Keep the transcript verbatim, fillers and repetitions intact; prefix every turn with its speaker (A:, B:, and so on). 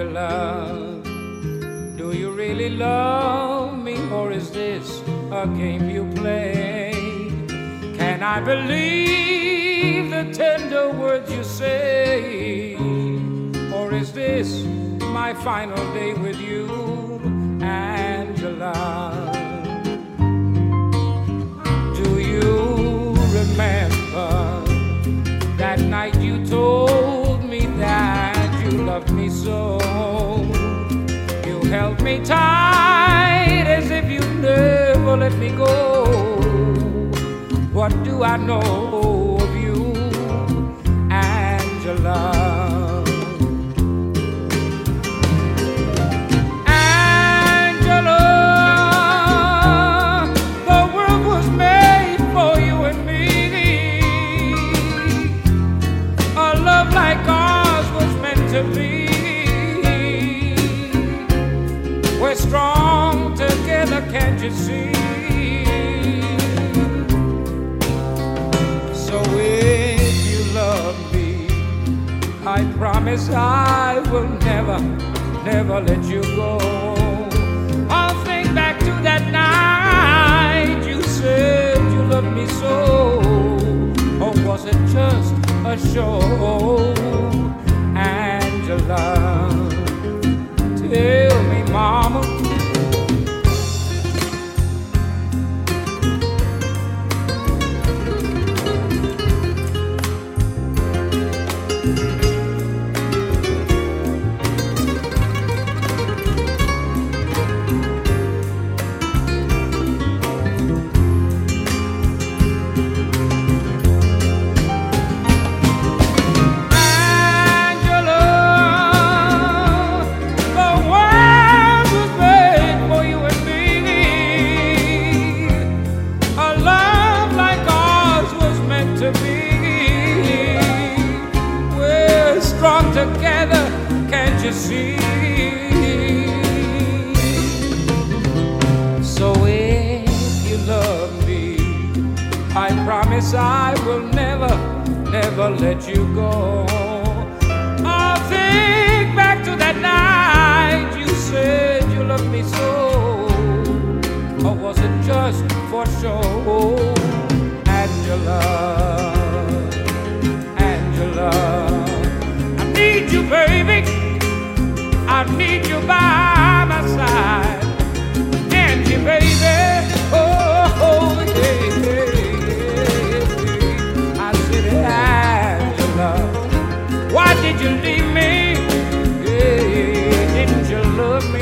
A: Angela, do you really love me, or is this a game you play? Can I believe the tender words you say, or is this my final day with you, Angela? Do you remember that night you told me that you loved me so? You held me tight as if you never let me go. What do I know of you, Angela? Angela, the world was made for you and me. A love like ours was meant to be. We're strong together, can't you see? So if you love me, I promise I will never, never let you go. I'll think back to that night you said you loved me so. Or was it just a show, Angela? Tell me, mama. Together, can't you see? So if you love me, I promise I will never, never let you go. I'll think back to that night you said you loved me so. Or was it just for show, Angela? Angela, I need you, baby. I need you by my side. Angie, baby. Oh, oh yeah, yeah, yeah. I said, Angela, why did you leave me? Yeah, didn't you love me?